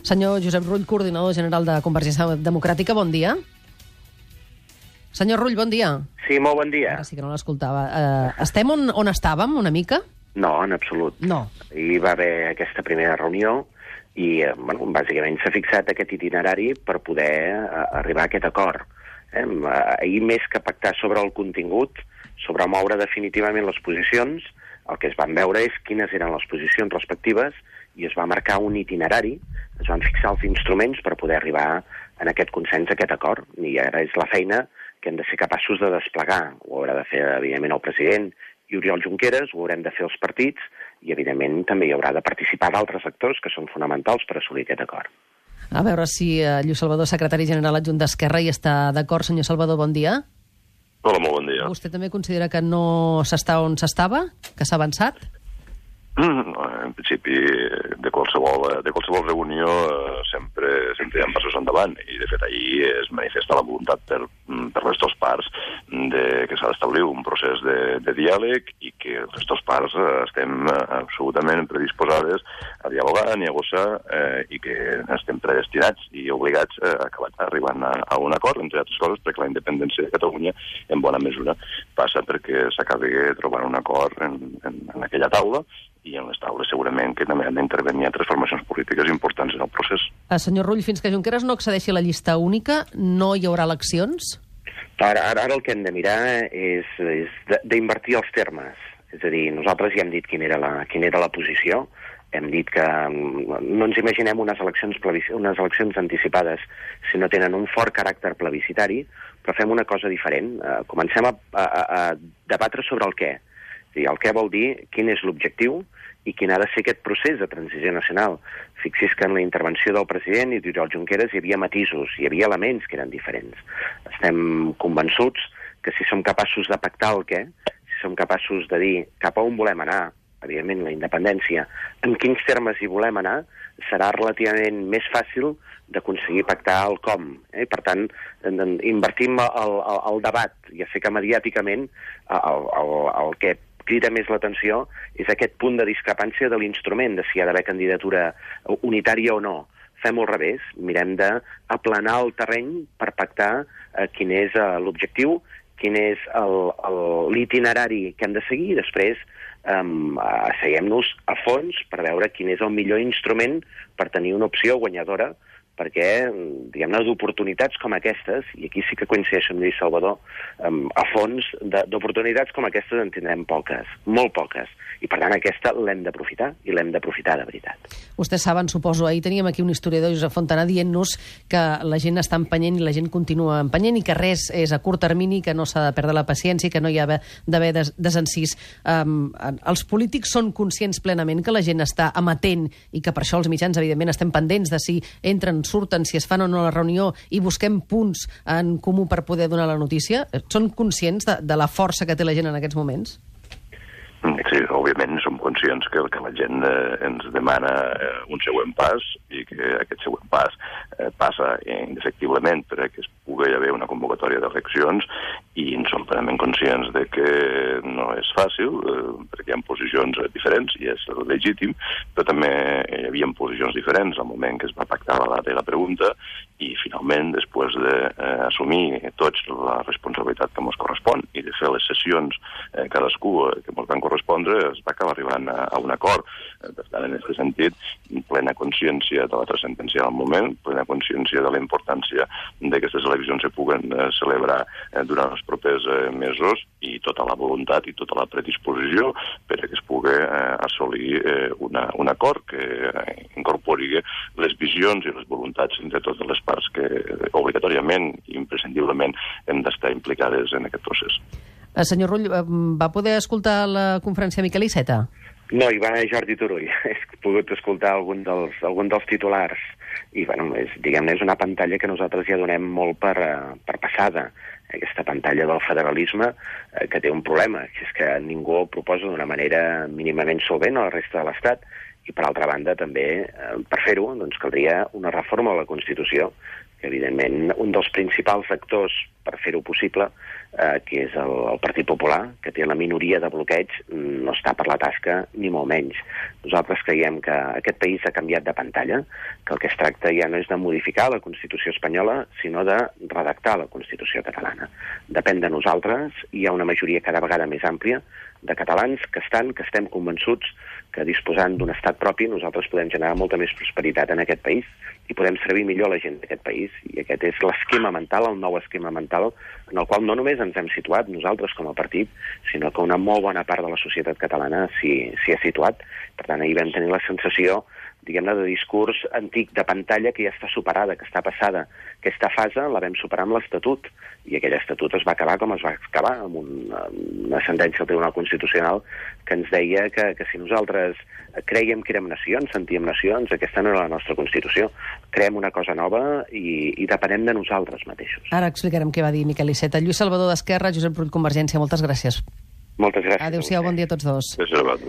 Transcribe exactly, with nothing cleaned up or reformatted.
Senyor Josep Rull, coordinador general de Convergència Democràtica, bon dia. Senyor Rull, bon dia. Sí, molt bon dia. Ara sí que no l'escoltava. Uh, estem on, on estàvem, una mica? No, en absolut. No. Hi va haver aquesta primera reunió i, eh, bueno, bàsicament s'ha fixat aquest itinerari per poder uh, arribar a aquest acord. Eh? Ahir, més que pactar sobre el contingut, sobre moure definitivament les posicions, el que es van veure és quines eren les posicions respectives i es va marcar un itinerari, es van fixar els instruments per poder arribar en aquest consens, a aquest acord. I ara és la feina que hem de ser capaços de desplegar. Ho haurà de fer, evidentment, el president i Oriol Junqueras, ho haurem de fer els partits i, evidentment, també hi haurà de participar d'altres actors que són fonamentals per assolir aquest acord. A veure si uh, Lluís Salvador, secretari general adjunt d'Esquerra, hi està d'acord. Senyor Salvador, bon dia. Hola, molt bon dia. Vostè també considera que no s'està on s'estava, que s'ha avançat? Mm, en principi, de qualsevol, de qualsevol reunió eh, sempre, sempre hi ha passos endavant i, de fet, ahir es manifesta la voluntat per, per les dues parts de que s'ha d'establir un procés de, de diàleg i que les dues parts eh, estem absolutament predisposades a dialogar, a negociar eh, i que estem predestinats i obligats a acabar arribant a, a un acord, entre altres coses, perquè la independència de Catalunya, en bona mesura, passa perquè s'acabi trobant un acord en, en, en aquella taula i en les taules segurament que també han d'intervenir altres formacions polítiques importants en el procés. Uh, senyor Rull, fins que Junqueras no accedeixi a la llista única, no hi haurà eleccions? Ara, ara, ara el que hem de mirar és, és d'invertir els termes. És a dir, nosaltres ja hem dit quina era la, quina era la posició, hem dit que no ens imaginem unes eleccions, unes eleccions anticipades si no tenen un fort caràcter plebiscitari, però fem una cosa diferent. Uh, comencem a, a, a debatre sobre el què. Sí, el què vol dir quin és l'objectiu i quin ha de ser aquest procés de transició nacional. Fixis que en la intervenció del president i d'Oriol Junqueras hi havia matisos, hi havia elements que eren diferents. Estem convençuts que si som capaços de pactar el què, si som capaços de dir cap a on volem anar, evidentment la independència, en quins termes hi volem anar, serà relativament més fàcil d'aconseguir pactar el com. Eh? Per tant, en, en, invertim el, el, el debat, ja sé que mediàticament el, el, el que crida més l'atenció és aquest punt de discrepància de l'instrument, de si hi ha d'haver candidatura unitària o no. Fem-ho al revés, mirem d'aplanar el terreny per pactar eh, quin és eh, l'objectiu, quin és l'itinerari que hem de seguir i després um, asseiem-nos a fons per veure quin és el millor instrument per tenir una opció guanyadora perquè, diguem-ne, d'oportunitats com aquestes, i aquí sí que coincideixo amb Lluís Salvador, um, a fons d'oportunitats com aquestes en tindrem poques, molt poques, i per tant aquesta l'hem d'aprofitar, i l'hem d'aprofitar de veritat. Vostès saben, suposo, ahir teníem aquí un historiador, Josep Fontana, dient-nos que la gent està empenyent i la gent continua empenyent i que res és a curt termini, que no s'ha de perdre la paciència, que no hi ha d'haver des desencís. Um, els polítics són conscients plenament que la gent està amatent i que per això els mitjans, evidentment, estem pendents de si entren, surten, si es fan o no la reunió i busquem punts en comú per poder donar la notícia. Són conscients de, de la força que té la gent en aquests moments? Sí, òbviament som conscients que, que la gent eh, ens demana eh, un següent pas i que aquest següent pas eh, passa indefectiblement perquè es pugui haver una convocatòria d'eleccions i en som plenament conscients de que no és fàcil eh, perquè hi ha posicions diferents i és legítim, però també hi havia posicions diferents al moment que es va pactar la data i la pregunta i finalment, després d'assumir eh, tots la responsabilitat que ens correspon i de fer les sessions eh, cadascú eh, que ens van correspondre, es va acabar arribant a, a un acord. Eh, per tant, en aquest sentit, plena consciència de la transcendència del moment, plena consciència de la importància que aquestes eleccions se puguen eh, celebrar eh, durant els propers eh, mesos i tota la voluntat i tota la predisposició per a que es pugui eh, assolir eh, una, un acord que eh, incorpori les visions i les voluntats entre totes les parts que obligatòriament i imprescindiblement hem d'estar implicades en aquest procés. Senyor Rull, va poder escoltar la conferència de Miquel Iceta? No, hi va Jordi Turull. He pogut escoltar algun dels, algun dels titulars i, bueno, és, diguem-ne, és una pantalla que nosaltres ja donem molt per, per passada. Aquesta pantalla del federalisme eh, que té un problema, que és que ningú ho proposa d'una manera mínimament solvent a la resta de l'Estat i, per altra banda, també, eh, per fer-ho, doncs, caldria una reforma de la Constitució, que, evidentment, un dels principals actors per fer-ho possible, eh, que és el, el Partit Popular, que té la minoria de bloqueig, no està per la tasca ni molt menys. Nosaltres creiem que aquest país ha canviat de pantalla, que el que es tracta ja no és de modificar la Constitució espanyola, sinó de redactar la Constitució catalana. Depèn de nosaltres, i hi ha una majoria cada vegada més àmplia de catalans que estan, que estem convençuts que disposant d'un estat propi nosaltres podem generar molta més prosperitat en aquest país i podem servir millor a la gent d'aquest país. I aquest és l'esquema mental, el nou esquema mental, en el qual no només ens hem situat nosaltres com a partit, sinó que una molt bona part de la societat catalana s'hi ha situat. Per tant, ahir vam tenir la sensació, diguem-ne, de discurs antic de pantalla que ja està superada, que està passada. Aquesta fase la vam superar amb l'Estatut, i aquell Estatut es va acabar com es va acabar, amb una, una sentència del Tribunal Constitucional que ens deia que, que si nosaltres crèiem que érem nacions, sentíem nacions, aquesta no era la nostra Constitució. Creem una cosa nova i, i depenem de nosaltres mateixos. Ara explicarem què va dir Miquel Iceta. Lluís Salvador d'Esquerra, Josep Rull, Convergència, moltes gràcies. Moltes gràcies. Adéu-siau, bon dia a tots dos. Adéu-siau.